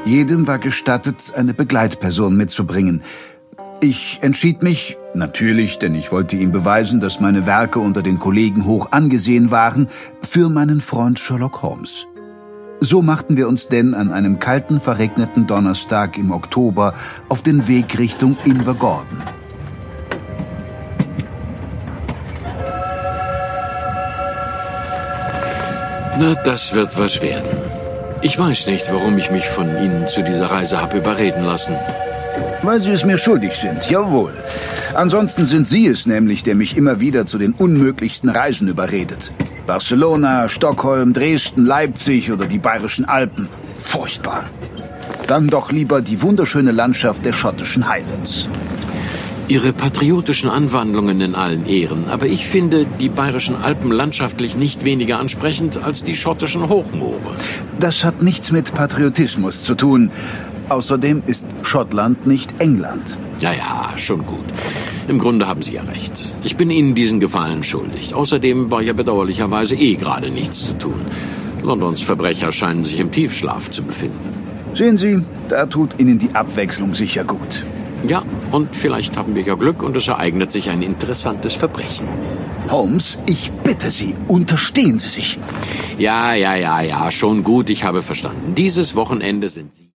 Jedem war gestattet, eine Begleitperson mitzubringen. Ich entschied mich, natürlich, denn ich wollte ihm beweisen, dass meine Werke unter den Kollegen hoch angesehen waren, für meinen Freund Sherlock Holmes. So machten wir uns denn an einem kalten, verregneten Donnerstag im Oktober auf den Weg Richtung Invergordon. Na, das wird was werden. Ich weiß nicht, warum ich mich von Ihnen zu dieser Reise habe überreden lassen. Weil Sie es mir schuldig sind, jawohl. Ansonsten sind Sie es nämlich, der mich immer wieder zu den unmöglichsten Reisen überredet. Barcelona, Stockholm, Dresden, Leipzig oder die Bayerischen Alpen. Furchtbar. Dann doch lieber die wunderschöne Landschaft der schottischen Highlands. Ihre patriotischen Anwandlungen in allen Ehren, aber ich finde die Bayerischen Alpen landschaftlich nicht weniger ansprechend als die schottischen Hochmoore. Das hat nichts mit Patriotismus zu tun. Außerdem ist Schottland nicht England. Ja, schon gut. Im Grunde haben Sie ja recht. Ich bin Ihnen diesen Gefallen schuldig. Außerdem war ja bedauerlicherweise gerade nichts zu tun. Londons Verbrecher scheinen sich im Tiefschlaf zu befinden. Sehen Sie, da tut Ihnen die Abwechslung sicher gut. Ja, und vielleicht haben wir ja Glück und es ereignet sich ein interessantes Verbrechen. Holmes, ich bitte Sie, unterstehen Sie sich. Ja, schon gut, ich habe verstanden. Dieses Wochenende sind Sie...